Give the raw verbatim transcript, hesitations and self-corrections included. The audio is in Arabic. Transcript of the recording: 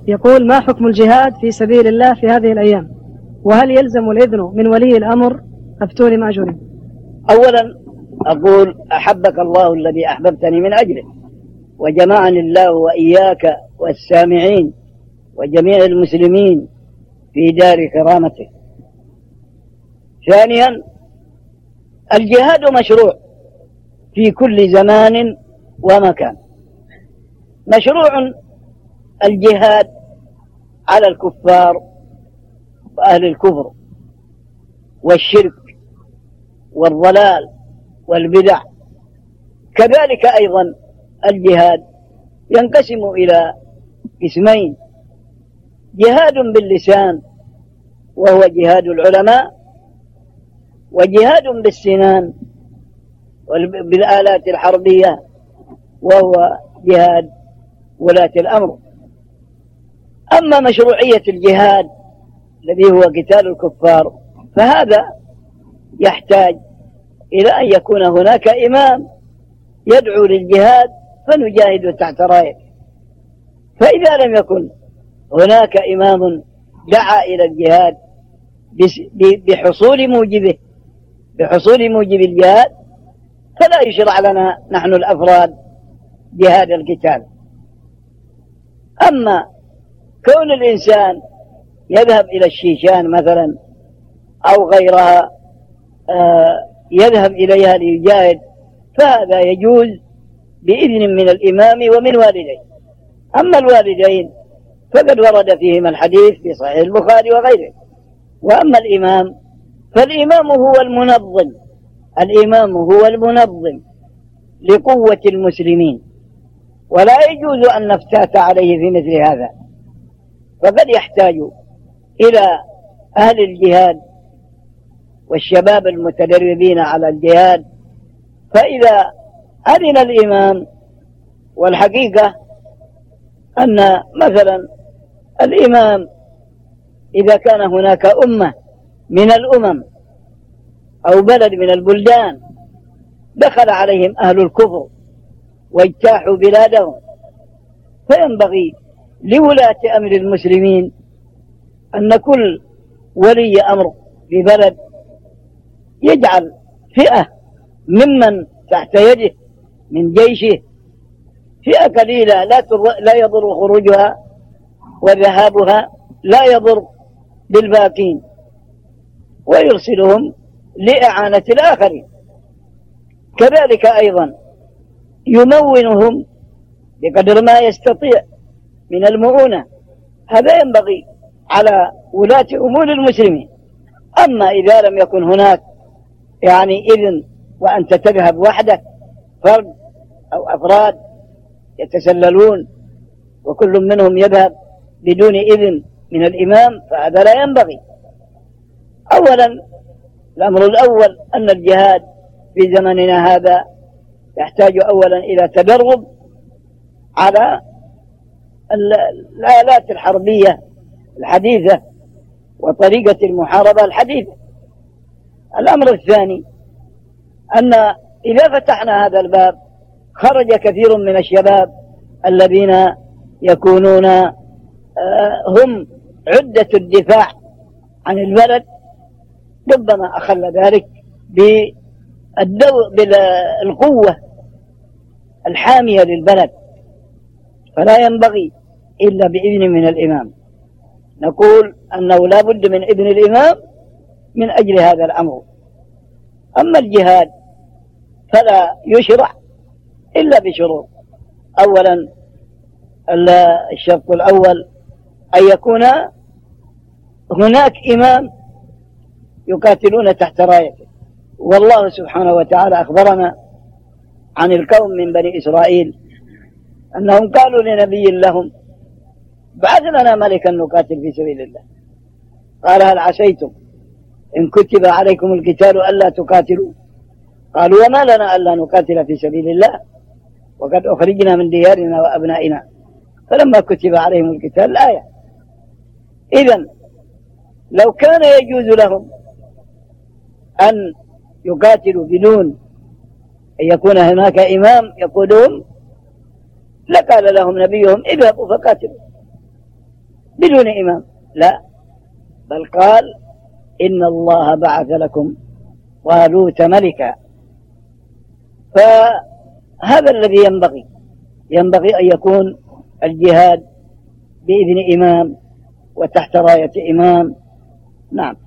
يقول: ما حكم الجهاد في سبيل الله في هذه الأيام؟ وهل يلزم الإذن من ولي الأمر؟ أفتوني مأجورين. أولا أقول: أحبك الله الذي أحببتني من أجله، وجمعني الله وإياك والسامعين وجميع المسلمين في دار كرامته. ثانيا، الجهاد مشروع في كل زمان ومكان. مشروع الجهاد على الكفار وأهل الكفر والشرك والضلال والبدع. كذلك أيضا الجهاد ينقسم إلى قسمين: جهاد باللسان وهو جهاد العلماء، وجهاد بالسنان بالآلات الحربية وهو جهاد ولاة الأمر. أما مشروعية الجهاد الذي هو قتال الكفار فهذا يحتاج إلى أن يكون هناك إمام يدعو للجهاد فنجاهد تحت رايته. فإذا لم يكن هناك إمام دعا إلى الجهاد بحصول موجبه بحصول موجب الجهاد فلا يشرع لنا نحن الأفراد جهاد القتال. أما كون الإنسان يذهب إلى الشيشان مثلا أو غيرها يذهب إليها ليجاهد فهذا يجوز بإذن من الإمام ومن والديه. أما الوالدين فقد ورد فيهما الحديث في صحيح البخاري وغيره. وأما الإمام فالإمام هو المنظم الإمام هو المنظم لقوة المسلمين، ولا يجوز أن نفتات عليه في مثل هذا. فقد يحتاج إلى أهل الجهاد والشباب المتدربين على الجهاد. فإذا أذن الإمام، والحقيقة أن مثلا الإمام إذا كان هناك أمة من الأمم أو بلد من البلدان دخل عليهم أهل الكفر واجتاحوا بلادهم، فينبغي لولاة أمر المسلمين أن كل ولي أمر في بلد يجعل فئة ممن تحت يده من جيشه، فئة قليلة لا لا يضر خروجها وذهابها لا يضر بالباقين، ويرسلهم لإعانة الآخرين. كذلك أيضا يمونهم بقدر ما يستطيع من المعونة. هذا ينبغي على ولاة أمور المسلمين. أما إذا لم يكن هناك يعني إذن وأنت تذهب وحدك فرد أو أفراد يتسللون وكل منهم يذهب بدون إذن من الإمام فهذا لا ينبغي. أولا الأمر الأول أن الجهاد في زمننا هذا يحتاج أولا إلى تدرب على الآلات الحربية الحديثة وطريقة المحاربة الحديثة. الأمر الثاني أن إذا فتحنا هذا الباب خرج كثير من الشباب الذين يكونون هم عدة الدفاع عن البلد، ربما أخل ذلك بالقوة الحامية للبلد، فلا ينبغي إلا بإذن من الإمام. نقول أنه لا بد من إذن الإمام من أجل هذا الأمر. أما الجهاد فلا يشرع إلا بشروط. أولا الشرط الأول أن يكون هناك إمام يقاتلون تحت رايته. والله سبحانه وتعالى أخبرنا عن القوم من بني إسرائيل أنهم قالوا لنبي لهم: بعث لنا ملكا نقاتل في سبيل الله. قال: هل عسيتم إن كتب عليكم القتال ألا تقاتلوا؟ قالوا: وما لنا ألا نقاتل في سبيل الله وقد أخرجنا من ديارنا وأبنائنا. فلما كتب عليهم القتال الآية. إذن لو كان يجوز لهم أن يقاتلوا بدون أن يكون هناك إمام يقودهم لقال لهم نبيهم: اذهبوا فقاتلوا. بدون إمام، لا، بل قال إن الله بعث لكم طالوت ملكا. فهذا الذي ينبغي ينبغي أن يكون الجهاد بإذن إمام وتحت راية إمام. نعم.